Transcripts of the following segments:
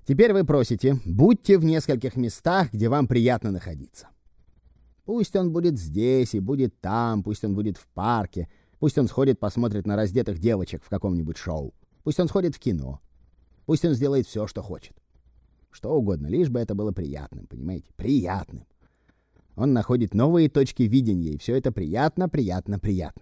Теперь вы просите, будьте в нескольких местах, где вам приятно находиться. Пусть он будет здесь и будет там, пусть он будет в парке, пусть он сходит посмотрит на раздетых девочек в каком-нибудь шоу, пусть он сходит в кино, пусть он сделает все, что хочет. Что угодно, лишь бы это было приятным, понимаете? Приятным. Он находит новые точки видения, и все это приятно, приятно, приятно.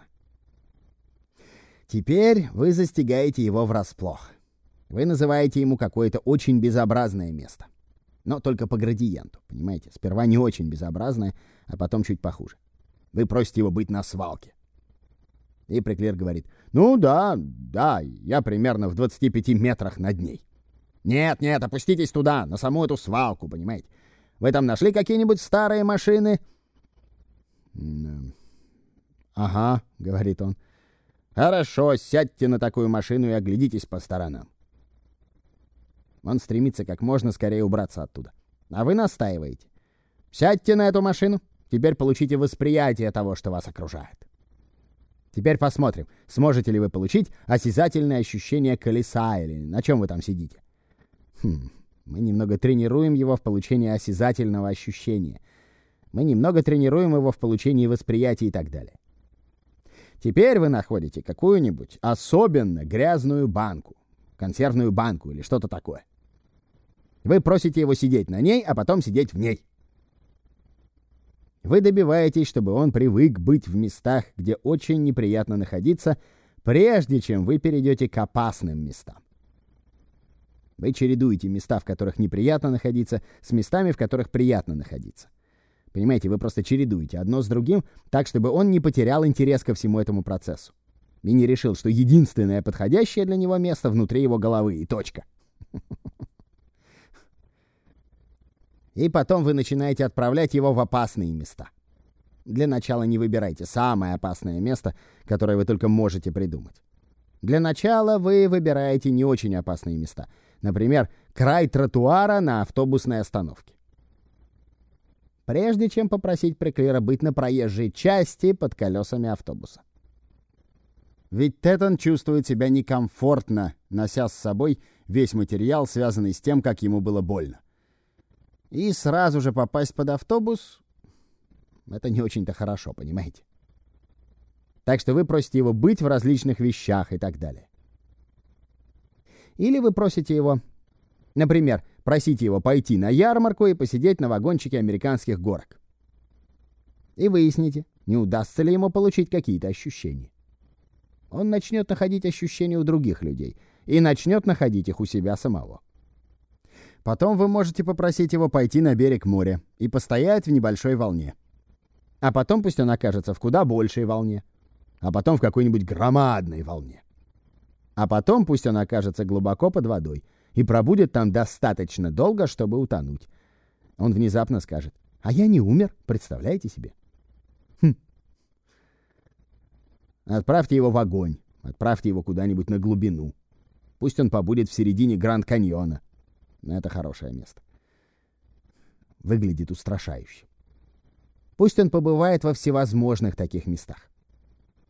Теперь вы застигаете его врасплох. Вы называете ему какое-то очень безобразное место. Но только по градиенту, понимаете? Сперва не очень безобразное, а потом чуть похуже. Вы просите его быть на свалке. И Преклер говорит: ну да, я примерно в 25 метрах над ней. Нет, опуститесь туда, на саму эту свалку, понимаете? Вы там нашли какие-нибудь старые машины? Ага, говорит он. Хорошо, сядьте на такую машину и оглядитесь по сторонам. Он стремится как можно скорее убраться оттуда. А вы настаиваете. Сядьте на эту машину, теперь получите восприятие того, что вас окружает. Теперь посмотрим, сможете ли вы получить осязательное ощущение колеса или на чем вы там сидите. Мы немного тренируем его в получении осязательного ощущения. Мы немного тренируем его в получении восприятия и так далее. Теперь вы находите какую-нибудь особенно грязную банку, консервную банку или что-то такое. Вы просите его сидеть на ней, а потом сидеть в ней. Вы добиваетесь, чтобы он привык быть в местах, где очень неприятно находиться, прежде чем вы перейдете к опасным местам. Вы чередуете места, в которых неприятно находиться, с местами, в которых приятно находиться. Понимаете, вы просто чередуете одно с другим, так, чтобы он не потерял интерес ко всему этому процессу. И не решил, что единственное подходящее для него место внутри его головы, и точка. И потом вы начинаете отправлять его в опасные места. Для начала не выбирайте самое опасное место, которое вы только можете придумать. Для начала вы выбираете не очень опасные места. Например, край тротуара на автобусной остановке. Прежде чем попросить Преклера быть на проезжей части под колесами автобуса. Ведь Тэттон чувствует себя некомфортно, нося с собой весь материал, связанный с тем, как ему было больно. И сразу же попасть под автобус — это не очень-то хорошо, понимаете? Так что вы просите его быть в различных вещах и так далее. Или вы просите его, например, просите его пойти на ярмарку и посидеть на вагончике американских горок. И выясните, не удастся ли ему получить какие-то ощущения. Он начнет находить ощущения у других людей и начнет находить их у себя самого. Потом вы можете попросить его пойти на берег моря и постоять в небольшой волне. А потом пусть он окажется в куда большей волне. А потом в какой-нибудь громадной волне. А потом пусть он окажется глубоко под водой и пробудет там достаточно долго, чтобы утонуть. Он внезапно скажет: «А я не умер, представляете себе?» Отправьте его в огонь, отправьте его куда-нибудь на глубину. Пусть он побудет в середине Гранд-каньона. Это хорошее место. Выглядит устрашающе. Пусть он побывает во всевозможных таких местах.